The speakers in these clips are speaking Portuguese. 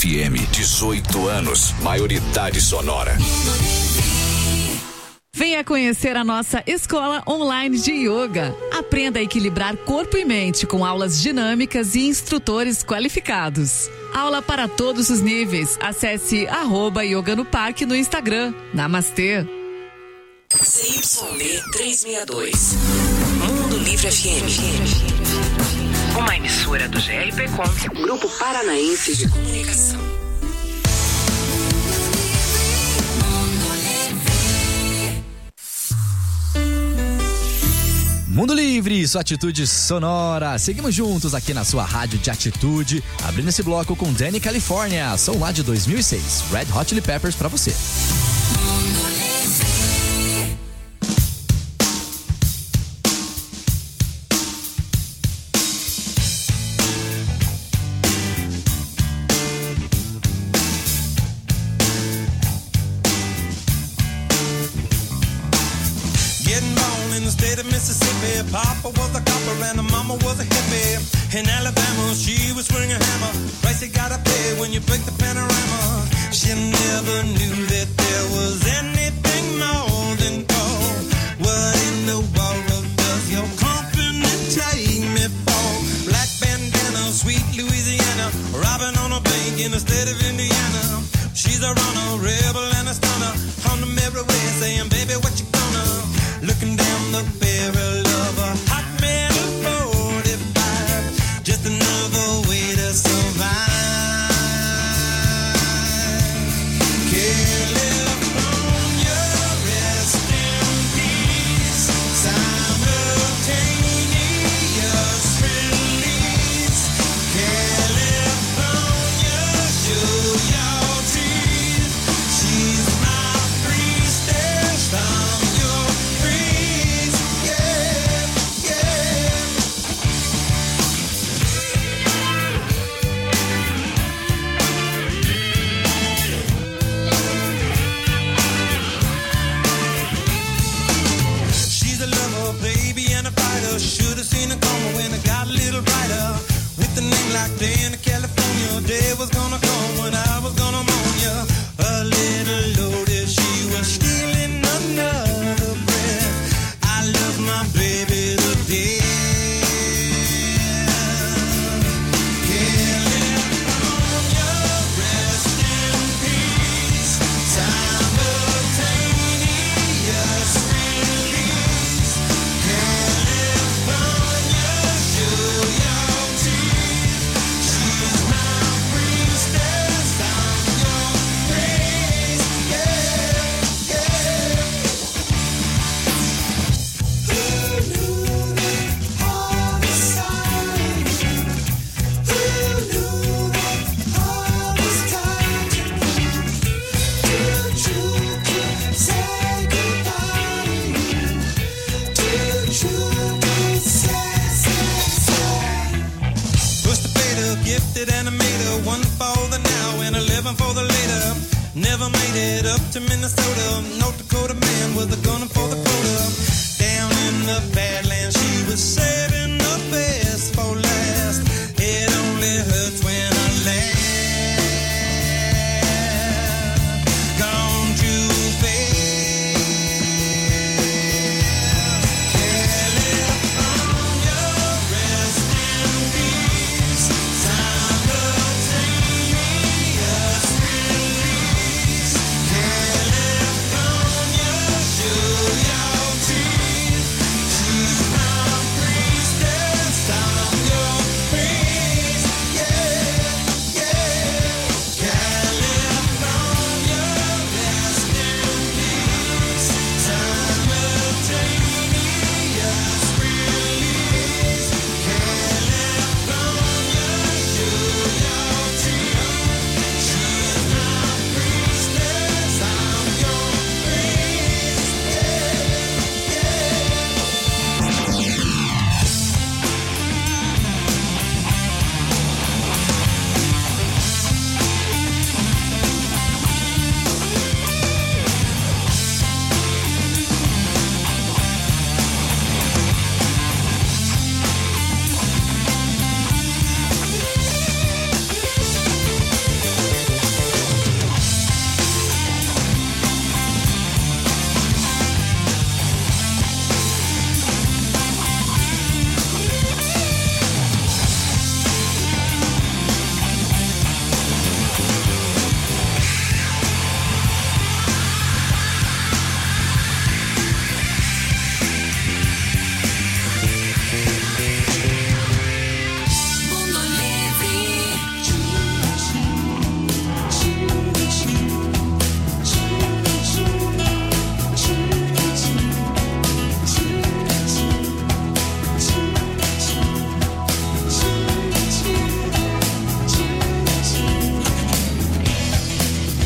FM, 18 anos, maioridade sonora. Venha conhecer a nossa escola online de yoga. Aprenda a equilibrar corpo e mente com aulas dinâmicas e instrutores qualificados. Aula para todos os níveis. Acesse @yoga no parque no Instagram. Namastê. CYB 362. Mundo Livre FM. Uma emissora do GRPcom, Grupo Paranaense de Comunicação. Mundo Livre, sua atitude sonora. Seguimos juntos aqui na sua rádio de atitude, abrindo esse bloco com Danny California, som lá de 2006. Red Hot Chili Peppers pra você. Mississippi, Papa was a copper and Mama was a hippie. In Alabama, she was swinging a hammer. Price you gotta pay when you break the panorama. She never knew that there was anything more than gold. What in the world does your company take me for? Black bandana, sweet Louisiana, robbing on a bank in the state of Indiana. She's a runner, rebel and a stunner. On the merry way saying, baby, what you gonna? Looking down the barrel of a hot metal 45, just another way to survive. California, rest in peace. Simultaneous release. California, show your teeth. She's my priestess. I'm your priest. Yeah, yeah. She's a lover, baby, and a fighter. Should have seen her coming when it got a little brighter. With a name like Danny California, day was gonna come when I was gonna mourn ya. A little loaded, she was stealing another breath. I love my baby to death. California, rest in peace. Simultaneous release. California, show your teeth. She's my priestess. I'm your praise. Yeah, yeah. Who knew that all was time? Who knew that all was time to say goodbye? To say. Push the fader, gifted animator, one for the now and 11 for the later. Never made it up to Minnesota. North Dakota man with a gun for the quota. Down in the Badlands, she was saving the best for last. It only hurts when I laugh. Gone too fast. California, rest in peace. Simultaneous release. California, show your teeth. She's my priestess. I'm your priest. Yeah.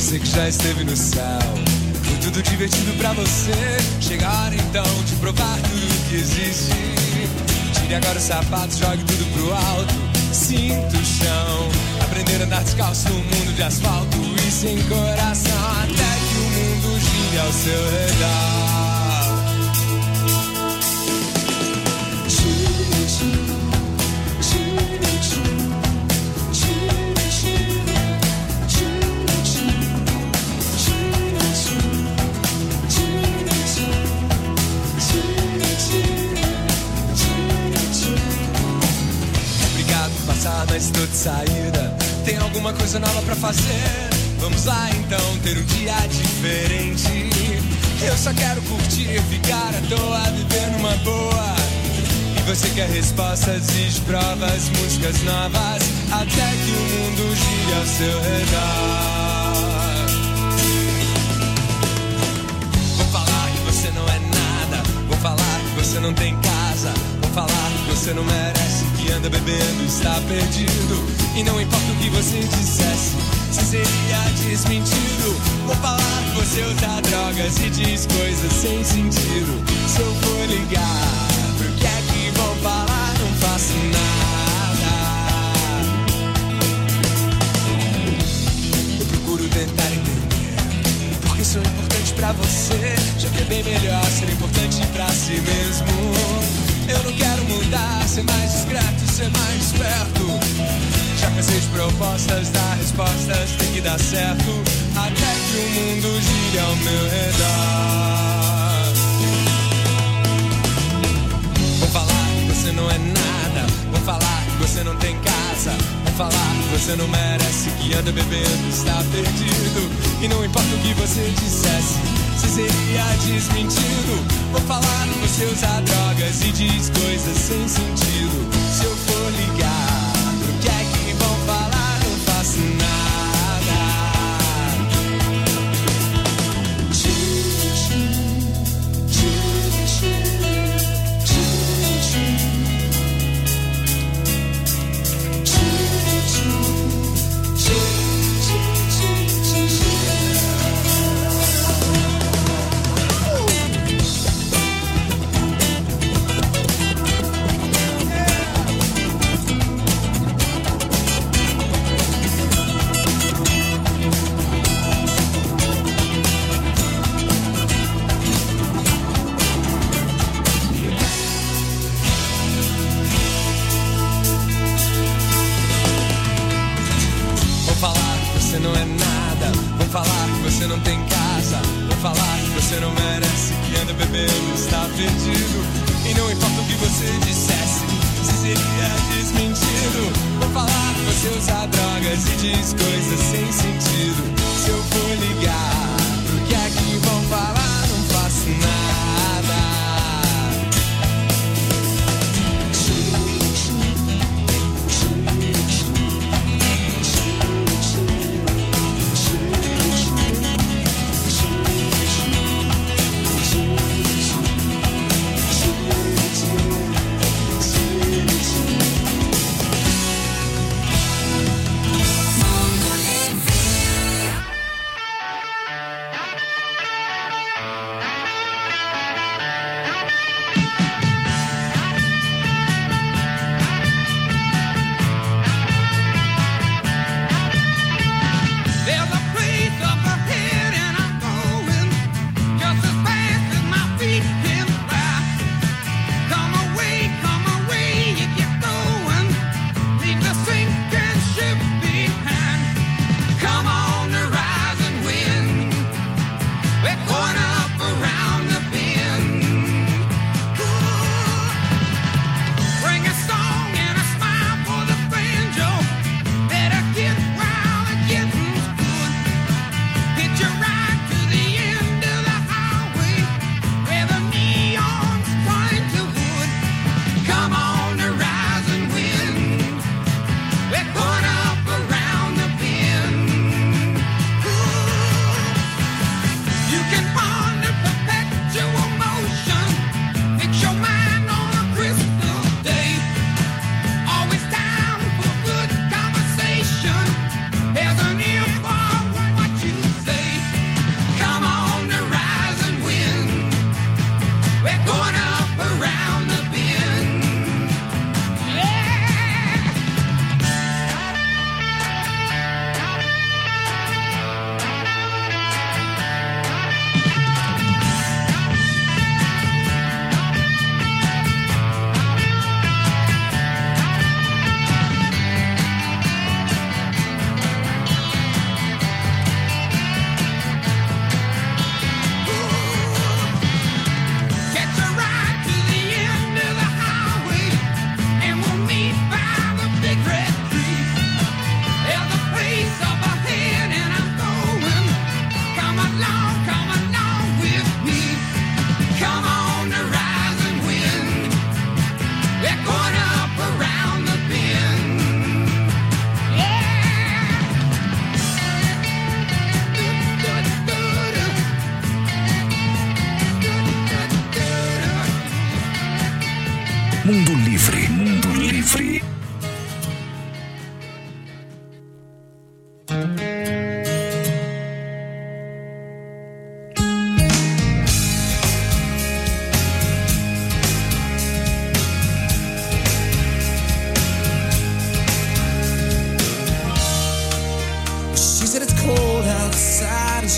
você que já esteve no céu. Foi tudo divertido pra você. Chega a hora então de provar tudo que existe. Tire agora os sapatos, jogue tudo pro alto. Sinta o chão. Aprender a andar descalço num mundo de asfalto e sem coração, até que o mundo gire ao seu redor. Mas tô de saída, tem alguma coisa nova pra fazer? Vamos lá então ter um dia diferente. Eu só quero curtir, ficar à toa, viver numa boa. E você quer respostas e provas, músicas novas, até que o mundo gire ao seu redor. Vou falar que você não é nada, vou falar que você não tem casa, vou falar que você não merece, que anda bebendo, está perdido. E não importa o que você dissesse, se seria desmentido. Vou falar que você usa drogas e diz coisas sem sentido. Se eu for ligar, pro que é que vão falar? Não faço nada. Eu procuro tentar entender porque sou importante pra você, já que é bem melhor ser importante pra si mesmo. Eu não quero mudar, ser mais discreto, ser mais esperto. Já cansei de propostas, dar respostas, tem que dar certo, até que o mundo gire ao meu redor. Vou falar que você não é nada, vou falar que você não tem casa, vou falar que você não merece, que anda bebendo, está perdido. E não importa o que você dissesse, se seria desmentido. Vou falar que você usa drogas e diz coisas sem sentido. Se eu for ligar, o que é que vão falar? Não faço nada.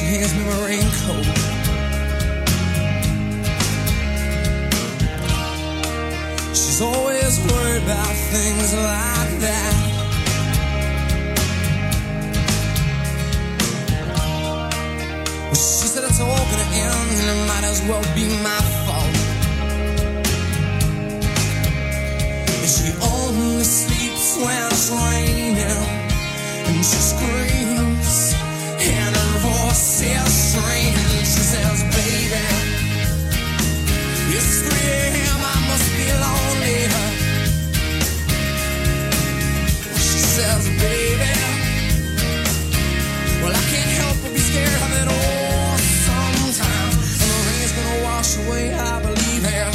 here's my raincoat. She's always worried about things like that. Well, she said it's all gonna end and it might as well be my fault. And she only sleeps when it's raining, and she screams and her voice is straining. She says, baby, it's 3 a.m., I must be lonely. She says, baby, well, I can't help but be scared of it all sometimes. And the rain's gonna wash away, I believe it.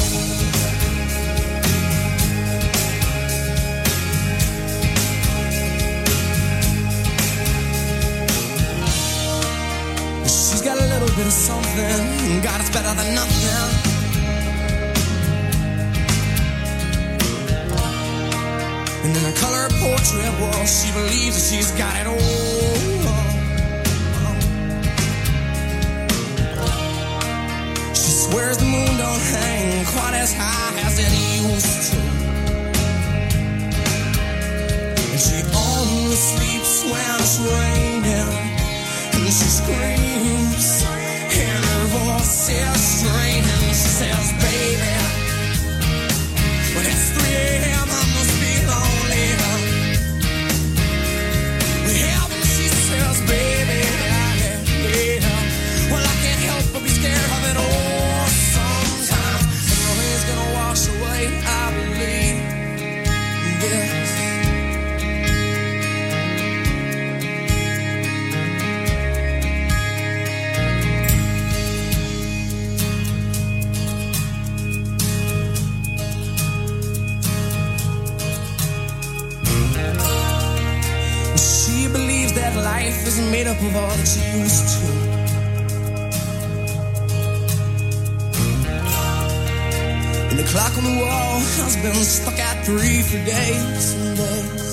She's got a little bit of something, God, it's better than nothing. And in her color portrait, well, she believes that she's got it all. She swears the moon don't hang quite as high as it used to. And she only sleeps when it's raining, and she screams and her voice is straining. She says, baby, when it's 3 a.m., I must be lonely. Yeah, when she says, baby, yeah. Well, I can't help but be scared of it all sometimes. And the rain's gonna wash away, I believe this. She believes that life is made up of all that she used to. And the clock on the wall has been stuck at 3 for days and days.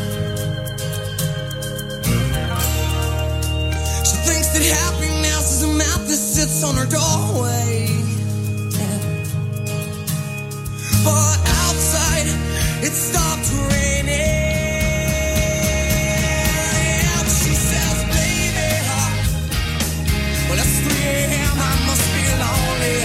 She thinks that happiness is a map that sits on her doorway. Yeah. But outside, it stopped raining. Well, it's 3 a.m., I must be lonely.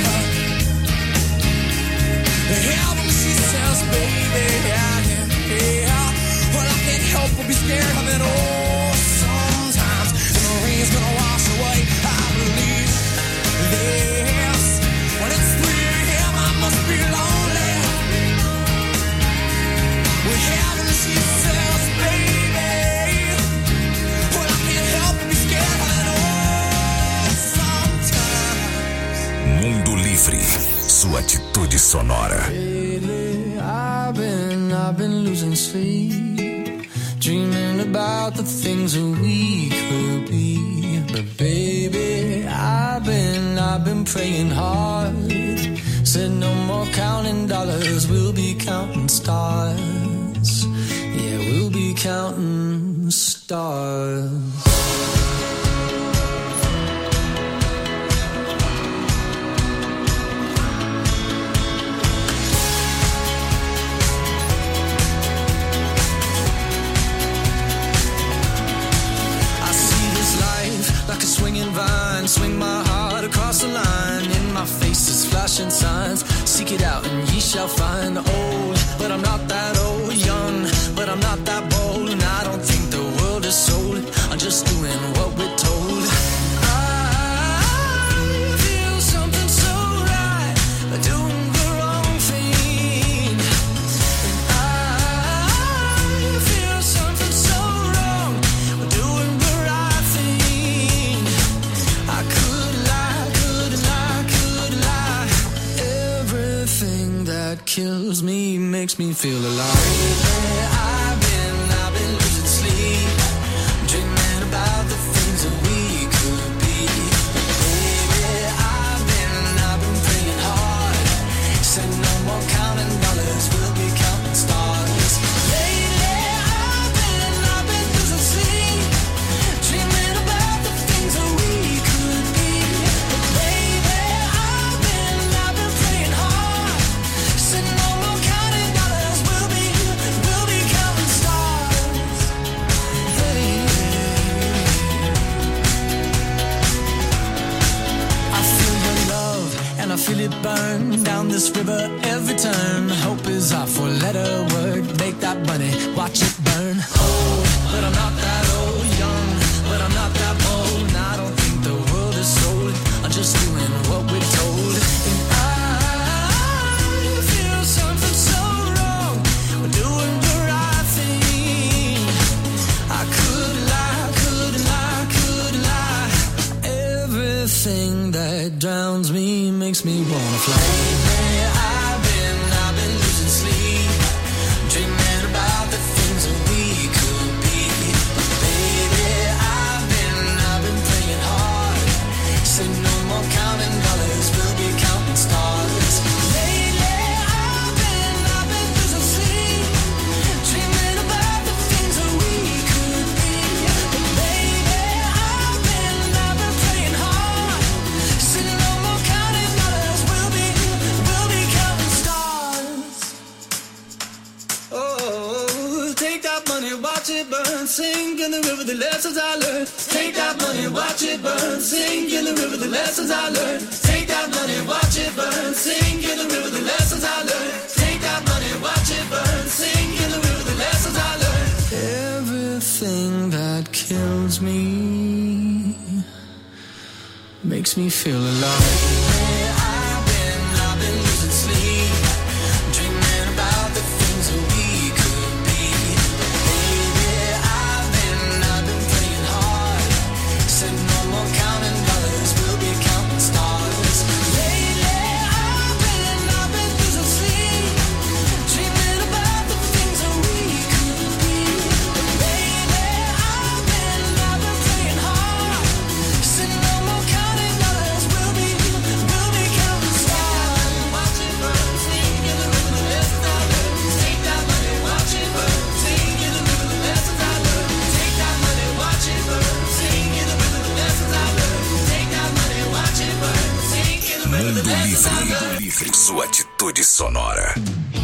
Yeah, when she says, baby, yeah. Well, I can't help but be scared of it all sometimes. And the rain's gonna wash away, I believe this. When it's 3 a.m., I must be lonely. Well, yeah, when she says, baby, well, I can't help but be scared of it all. Mundo Livre, sua atitude sonora. Lately, I've been losing sleep, dreaming about the things that we could be. But baby, I've been praying hard. Said no more counting dollars, we'll be counting stars. Yeah, we'll be counting stars. Like a swinging vine, swing my heart across the line. In my face is flashing signs. Seek it out and ye shall find. Old, but I'm not that old. Young, but I'm not that bold. And I don't think the world is sold. I'm just doing what we're told. I feel something so right, doing the wrong thing. And I feel something so wrong, doing the right thing. I could lie. Everything that kills me makes me feel alive. I've been losing sleep, dreaming about the things that we could be. Baby, I've been praying hard. Said no more counting dollars, we'll be counting stars. Lately, I've been losing sleep, dreaming about the things that we could feel it burn down this river every turn. Hope is our four-letter word. Make that money, watch it burn. Old, but I'm not that old. Young, but I'm not that bold. And I don't think the world is sold. I'm just doing what we're told. And I feel something so wrong. We're doing the right thing. I could lie, couldn't lie, couldn't lie. Everything that drowns me makes me wanna fly. I've been losing sleep, dreaming about the things that we could be. Baby, I've been praying hard. Said no more counting dollars, we'll be counting stars. Lately, I've been losing sleep, dreaming about the things that we could be. Baby, I've been praying hard. Said no more counting dollars, we'll be counting stars. Oh, take that money, watch it burn, sink in the river, the lessons I learned. Take that money, watch it burn, sink in the river, the lessons I learned. Take that money, watch it burn, sink in the river, the lessons I learned. Take that money, watch it burn, sink in the river, the lessons I learned. Everything that kills me makes me feel alive. I've been losing sleep, dreaming about the things that we could be. Baby, I've been praying hard. Said no more counting dollars, we'll be counting stars. Lately, I've been losing sleep, dreaming about the things that we could be. Baby, I've been praying hard. Said no more counting dollars, we'll be counting stars. Watch it burn, sing in the river, the lessons I learned. Take that money, watch it burn, sing in the river, the lessons I learned. Take that money, watch it burn, sing in the river, the lessons I learned. Take that money, watch it burn, sing in the river, the lessons I learned. Livre, sua atitude sonora.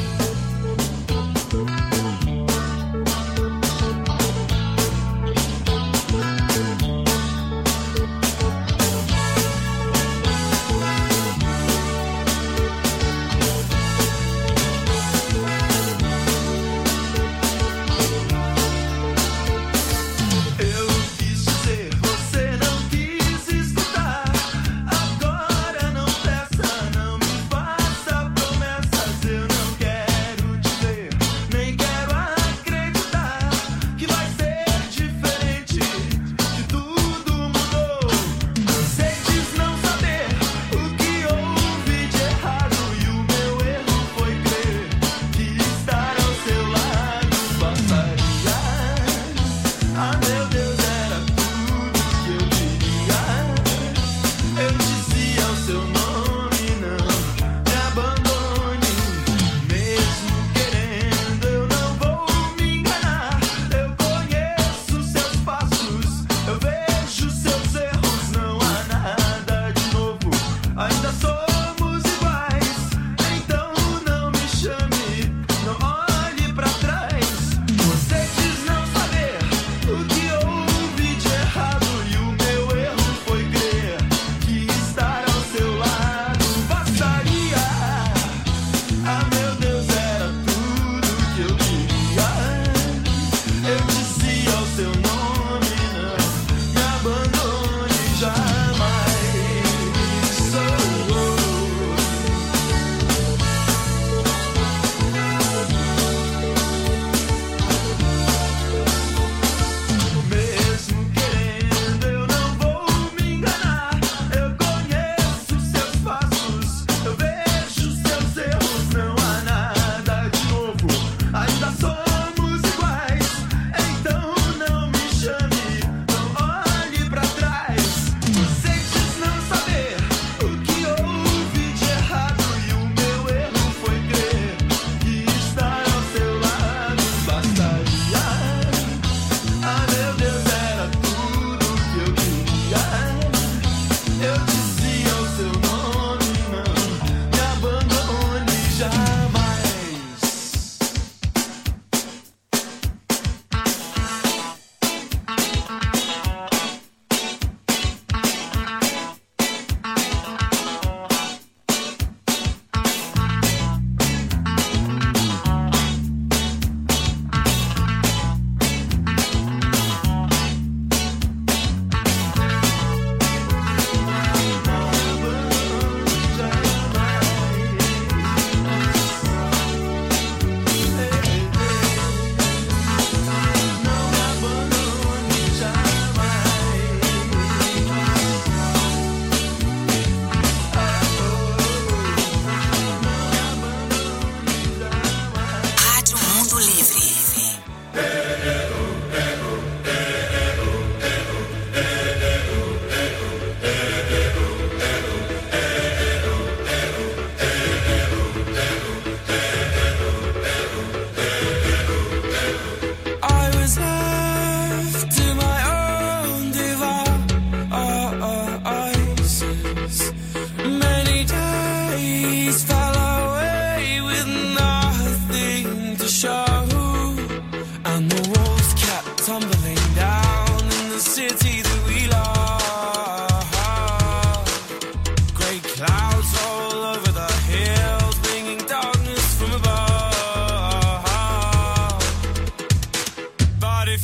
Eu quis dizer, você não quis escutar. Agora não peça, não me faça promessas. Eu não quero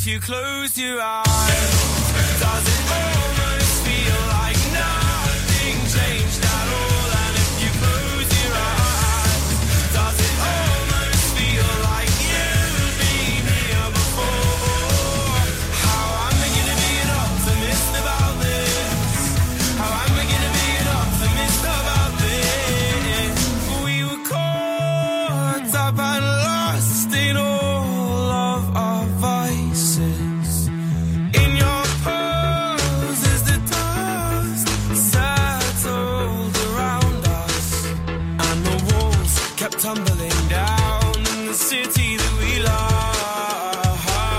if you close your eyes, does it almost feel like nothing changed at all? And if you close your eyes, does it almost feel like you've been here before? How am I gonna be an optimist about this? How am I gonna be an optimist about this? We were caught up and lost in all of our vices. In your poses the dust settled around us, and the walls kept tumbling down in the city that we love.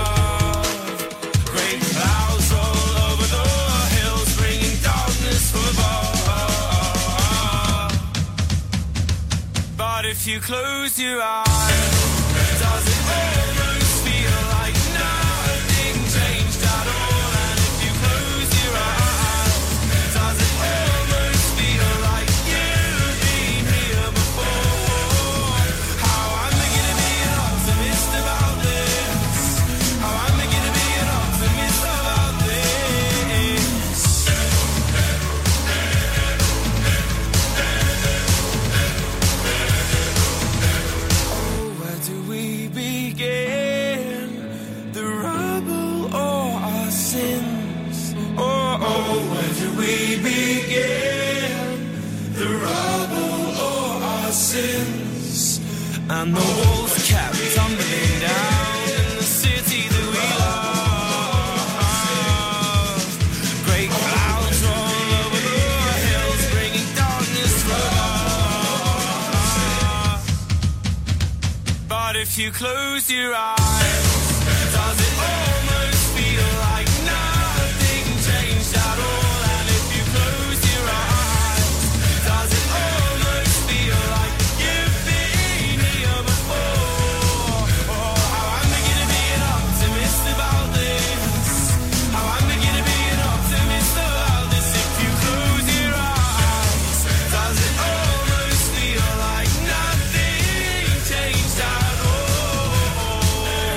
Great clouds roll over the hills, bringing darkness from above. But if you close your eyes, does it almost feel like nothing changed at all? And if you close your eyes, does it almost feel like you've been here before? How am I gonna be an optimist about this? How am I gonna be an optimist about this? Oh, where do we begin? The rubble or our sins? Oh, where do we begin? The rubble or our sins? And the walls kept tumbling down in the city that we love. Great clouds roll over the hills, bringing darkness from above. But if you close your eyes, does it almost feel like nothing changed at all? And if you close your eyes, does it almost feel like you've been here before? Oh, how am I gonna be an optimist about this? How am I gonna be an optimist about this? If you close your eyes, does it almost feel like nothing changed at all?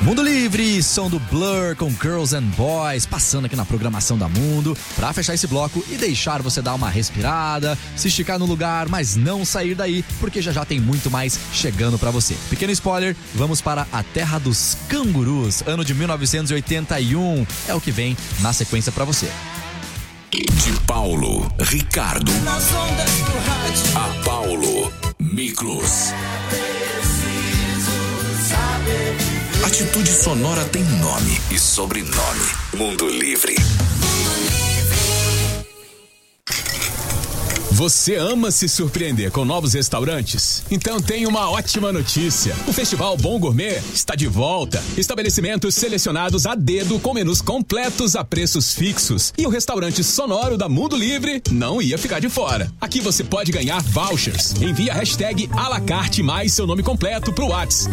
Mundo Livre, som do Blur com Girls and Boys, passando aqui na programação da Mundo, pra fechar esse bloco e deixar você dar uma respirada, se esticar no lugar, mas não sair daí, porque já tem muito mais chegando pra você. Pequeno spoiler, vamos para a terra dos cangurus, ano de 1981, é o que vem na sequência pra você. De Paulo, Ricardo. Nas ondas do rádio. A Paulo, Miklos. Atitude Sonora tem nome e sobrenome. Mundo Livre. Você ama se surpreender com novos restaurantes? Então tem uma ótima notícia. O Festival Bom Gourmet está de volta. Estabelecimentos selecionados a dedo com menus completos a preços fixos. E o restaurante sonoro da Mundo Livre não ia ficar de fora. Aqui você pode ganhar vouchers. Envie a hashtag #alacarte mais seu nome completo pro WhatsApp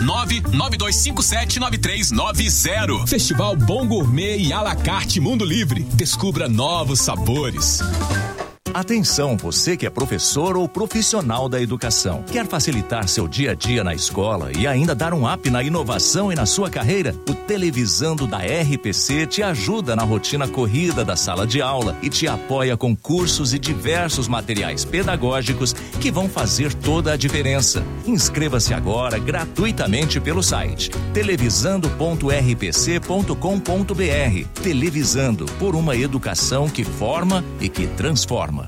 992579390. Festival Bom Gourmet e Alacarte Mundo Livre. Descubra novos sabores. Atenção, você que é professor ou profissional da educação. Quer facilitar seu dia a dia na escola e ainda dar um up na inovação e na sua carreira? O Televisando da RPC te ajuda na rotina corrida da sala de aula e te apoia com cursos e diversos materiais pedagógicos que vão fazer toda a diferença. Inscreva-se agora gratuitamente pelo site televisando.rpc.com.br. Televisando, por uma educação que forma e que transforma.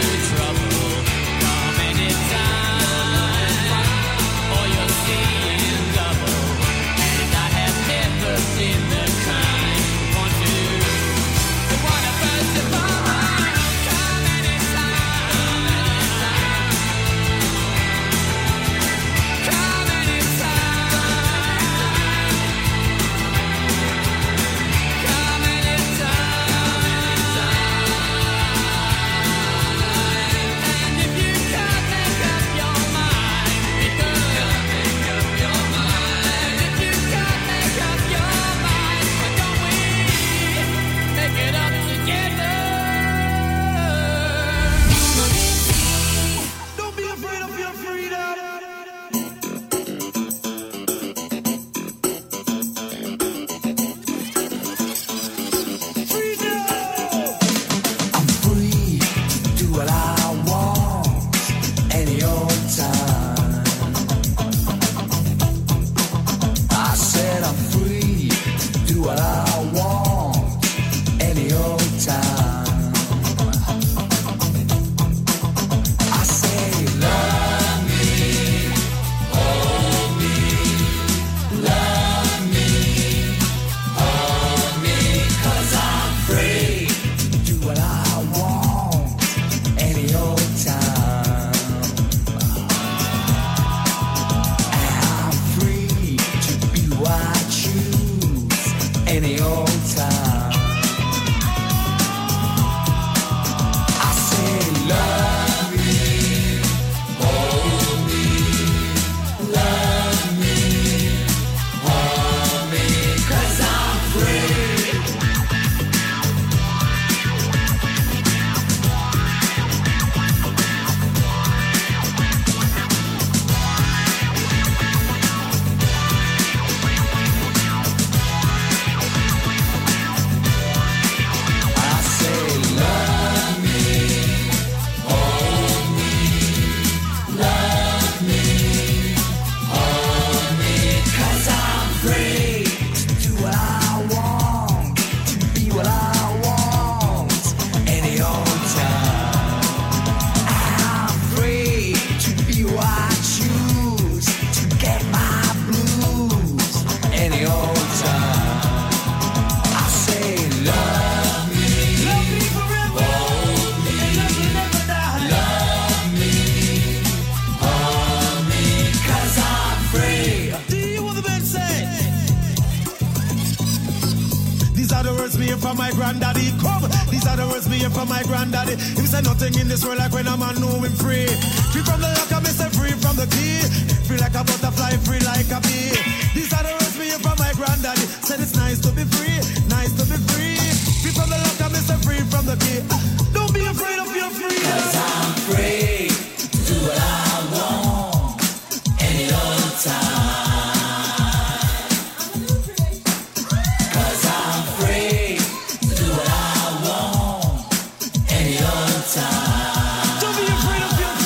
Yeah. from my granddaddy. Come, these are the words me hear from my granddaddy. Him say nothing in this world like when a man know him free. Free from the lock, I say free from the key. Free like a butterfly, free like a bee. These are the words me hear from my granddaddy. Said it's nice to be free, nice to be free. Free from the lock, I say free from the key. Don't be afraid of your freedom. 'Cause I'm free to do what I want any old time. Don't be afraid of your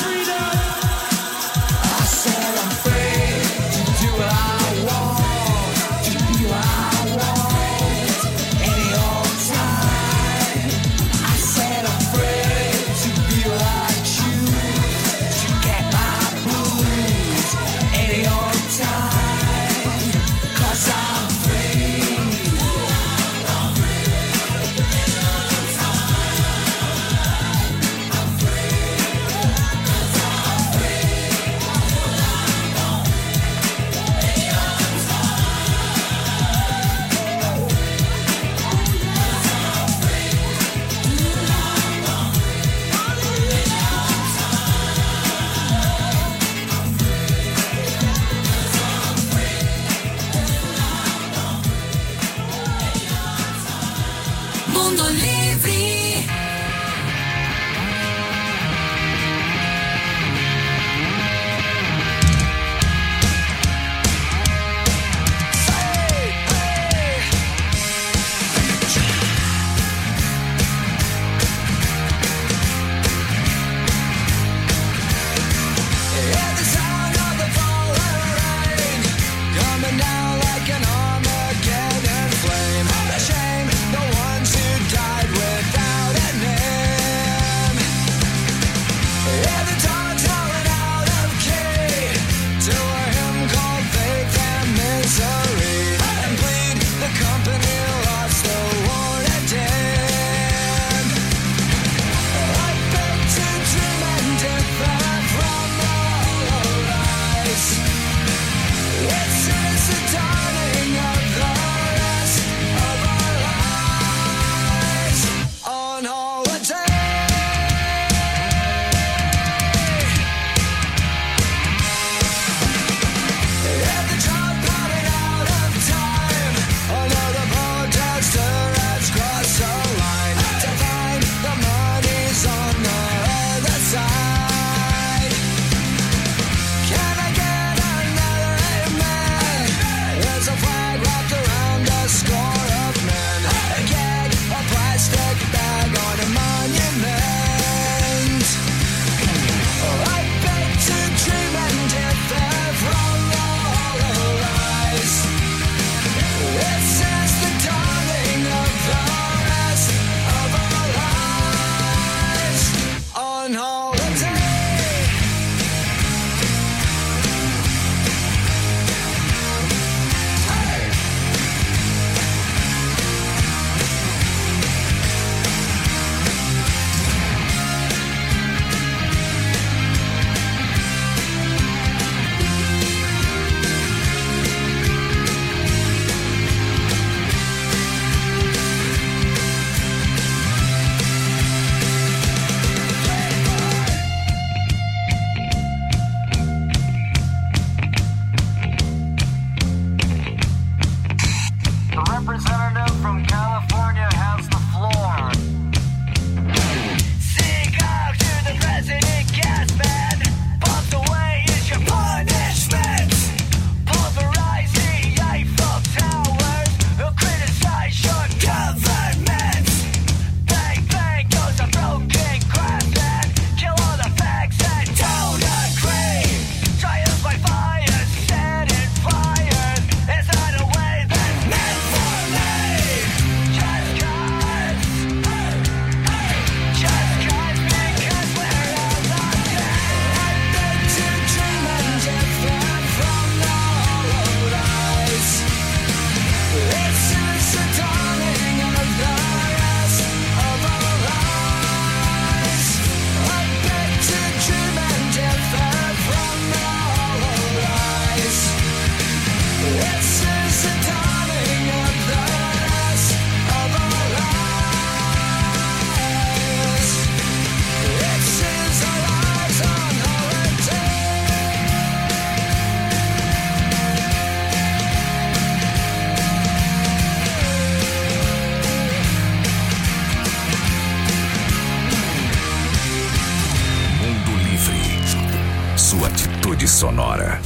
sua atitude sonora.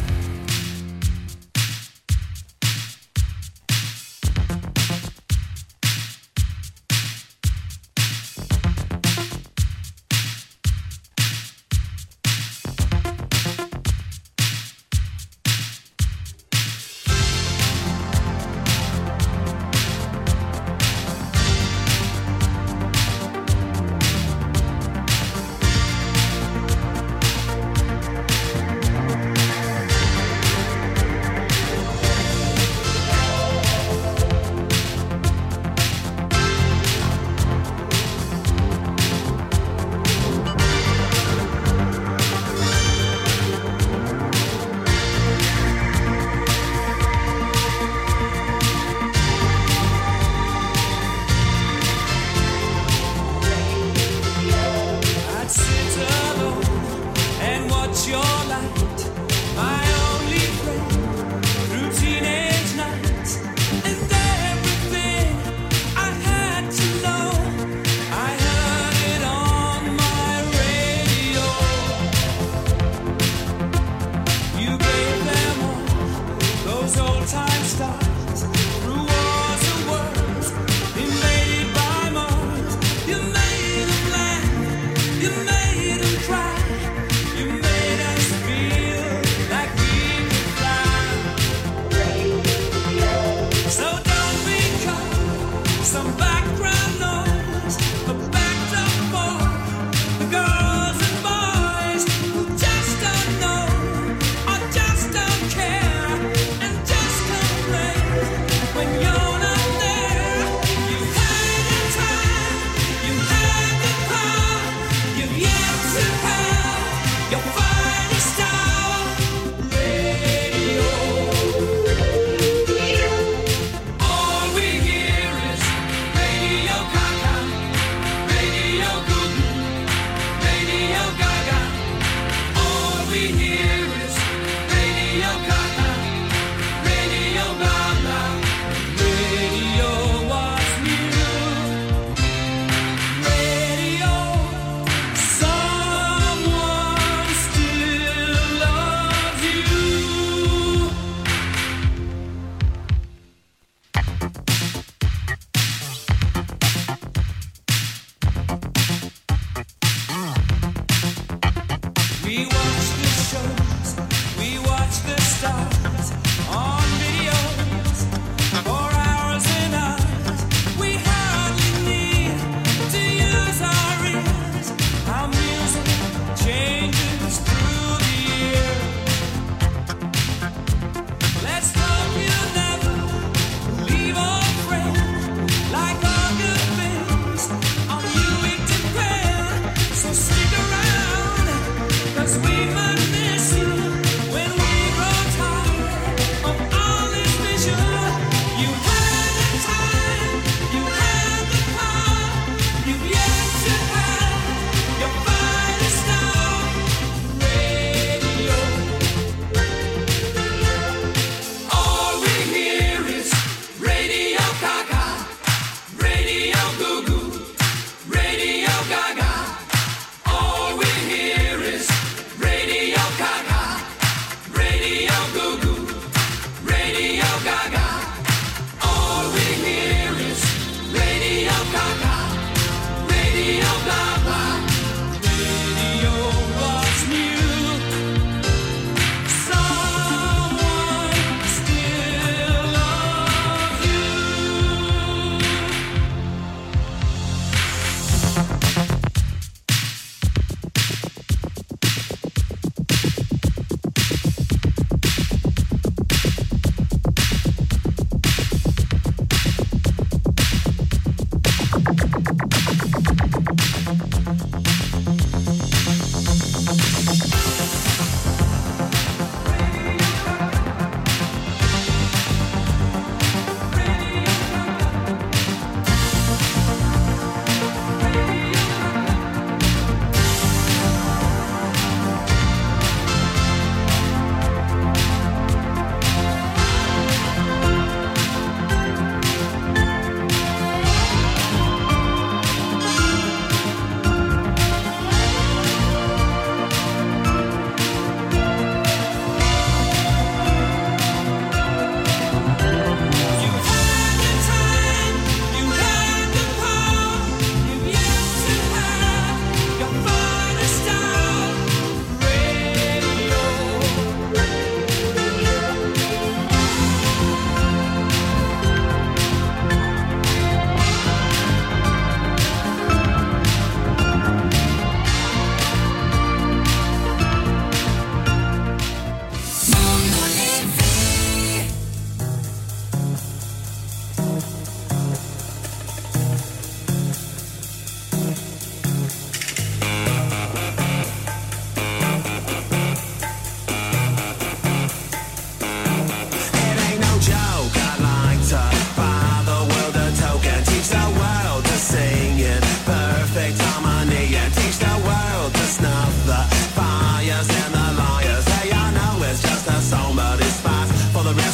We might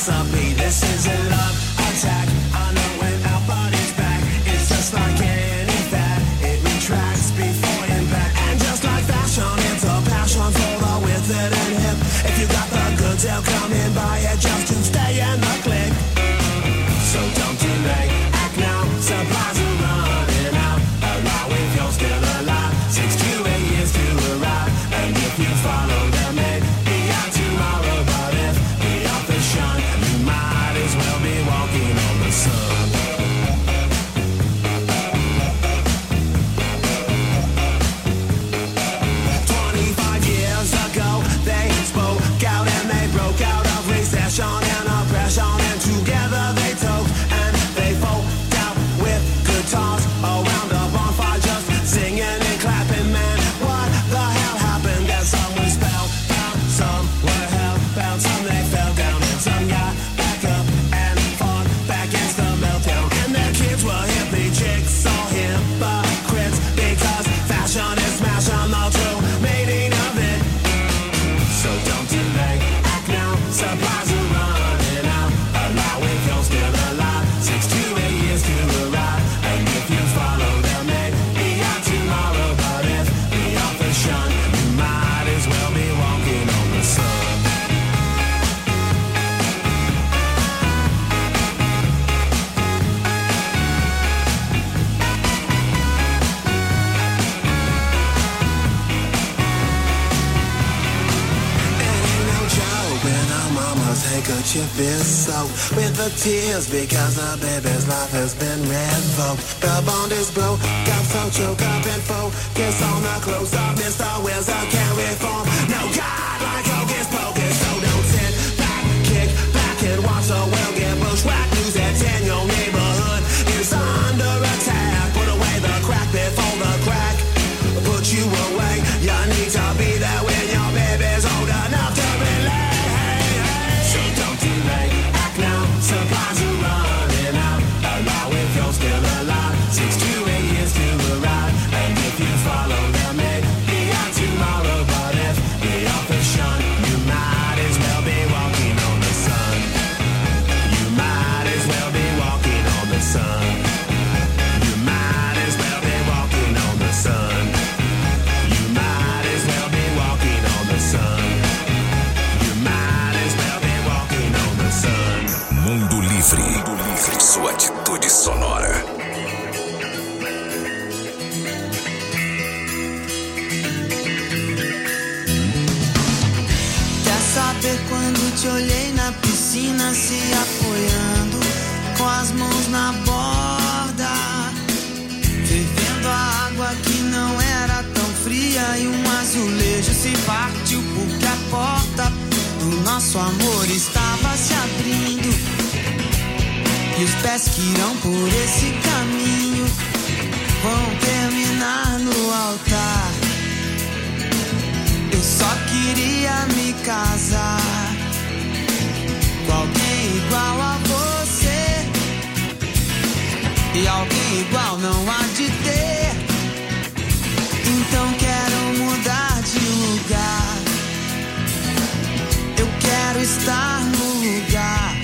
recipe. This is a love attack. I know when our body's back, it's just like any fat. It retracts before impact. And just like fashion, it's a passion for the with it and hip. If you got the goods, they'll come in, buy it just to stay in the click. So don't delay, act now, supplies are running out. Allow if you're still alive, 6 to 8 years to arrive. And if you follow them, maybe out tomorrow. But if the office shine, you might as well be walking on the sun. And oppression, and together they took and they folk out with guitars around a bonfire, just singing and clapping. Man, what the hell happened? That some were spellbound, some were hellbound, some they fell down, and some got back up and fought back against the meltdown. And their kids were hippie chicks, all hypocrites, because fashion is smashing the true meaning of it. So don't delay, act now, supplies are running out. Allow if you're still alive, 6 to 8 years to arrive. And if you follow them, maybe out tomorrow. But if the office shine, you might as well be walking on the sun. Handkerchief is soaked with the tears because the baby's life has been revoked. The bond is broke, got so choke up and focus on the close up. Mr. Wills, I can't reform. No God like hocus pocus. So don't sit back, kick back and watch the world get bushwhacked. News that's in your neighborhood is under attack. Put away the crack before the crack put you away. You need to be there when your baby's old enough to relate. Act now, supplies are running out. Allow if you're still alive, 6 to 8 years to arrive. And if you follow them, maybe out tomorrow. But if the office shine, you might as well be walking on the sun. You might as well be walking on the sun. You might as well be walking on the sun. You might as well be walking on the sun. Mundo Livre, sua atitude sonora. Quer saber quando te olhei na piscina se apoiando com as mãos na borda, fervendo a água que não era tão fria e um azulejo se partiu porque a porta do nosso amor estava se abrindo. E os pés que irão por esse caminho vão terminar no altar. Eu só queria me casar com alguém igual a você. E alguém igual não há de ter. Então quero mudar de lugar. Eu quero estar no lugar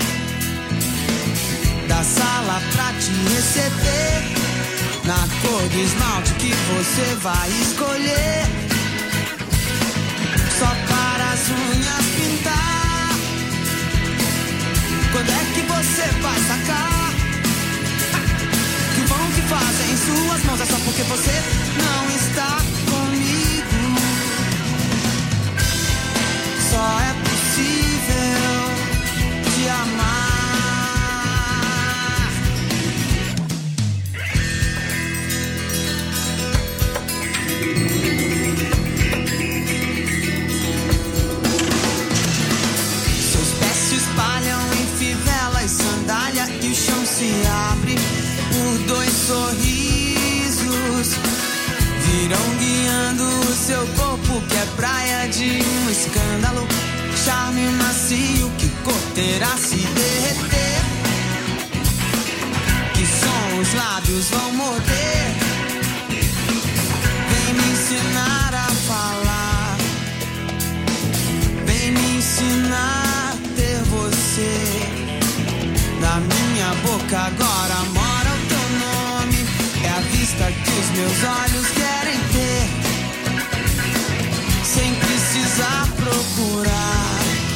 da sala pra te receber, na cor do esmalte que você vai escolher, só para as unhas pintar. Quando é que você vai sacar que o vão que fazem em suas mãos é só porque você não está comigo? Só é possível te amar. Sandália e o chão se abre por 2 sorrisos, virão guiando o seu corpo que é praia de um escândalo, charme macio que cor terá se derreter, que som os lábios vão morder. Vem me ensinar a falar, vem me ensinar a ter você. boca agora mora o teu nome. É a vista que os meus olhos querem ter, sem precisar procurar,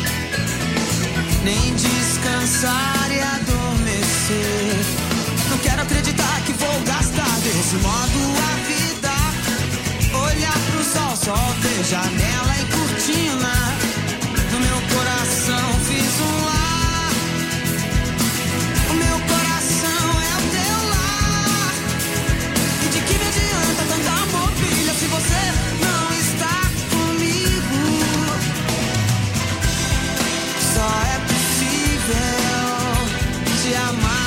nem descansar e adormecer. Não quero acreditar que vou gastar desse modo a vida. Olhar pro sol, só ver janela e cortina. No meu coração fiz um lar. O meu coração é o teu lar. E de que me adianta tanta mobília se você não está comigo? Só é possível te amar.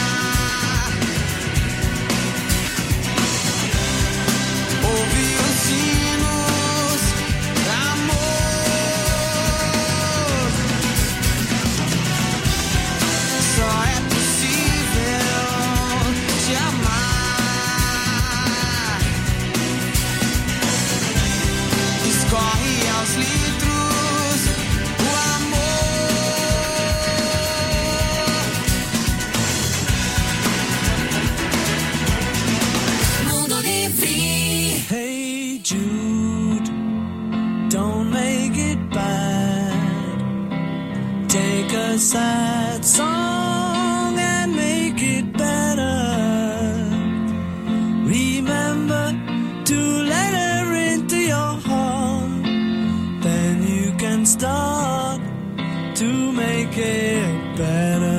Ouvir os sinos d'amor. Só é possível te amar. Escorre aos litros o amor. Mundo Livre. Hey Jude, don't make it bad. Take a sad song and make it better. Remember to let her into your heart. Then you can start to make it better.